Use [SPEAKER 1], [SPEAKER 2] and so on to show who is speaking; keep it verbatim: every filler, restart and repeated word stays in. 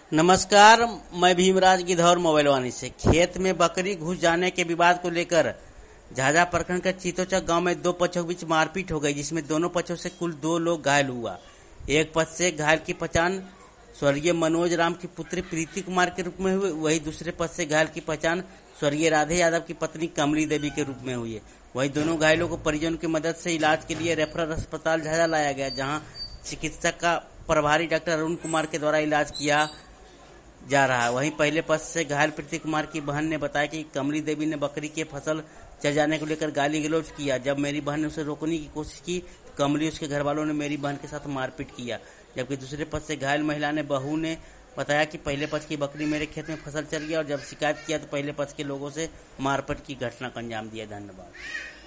[SPEAKER 1] नमस्कार, मैं भीमराज गिद्धौर मोबाइल वाणी से। खेत में बकरी घुस जाने के विवाद को लेकर झाझा प्रखंड के चीतोचक गांव में दो पक्षों के बीच मारपीट हो गई, जिसमें दोनों पक्षों से कुल दो लोग घायल हुआ। एक पक्ष से घायल की पहचान स्वर्गीय मनोज राम की पुत्री प्रीति कुमार के रूप में हुई, वहीं दूसरे पक्ष से घायल की पहचान स्वर्गीय राधे यादव की पत्नी कमली देवी के रूप में हुई है। वहीं दोनों घायलों को परिजनों की मदद से इलाज के लिए रेफरल अस्पताल झाझा लाया गया, जहां चिकित्सक का प्रभारी डॉक्टर अरुण कुमार के द्वारा इलाज किया जा रहा है। वहीं पहले पक्ष से घायल प्रीति कुमार की बहन ने बताया कि कमली देवी ने बकरी के फसल चल जाने को लेकर गाली गलौज किया। जब मेरी बहन ने उसे रोकने की कोशिश की, कमली उसके घर वालों ने मेरी बहन के साथ मारपीट किया। जबकि दूसरे पक्ष से घायल महिला ने बहू ने बताया कि पहले पक्ष की बकरी मेरे खेत में फसल चल गया और जब शिकायत किया तो पहले पक्ष के लोगों से मारपीट की घटना को अंजाम दिया। धन्यवाद।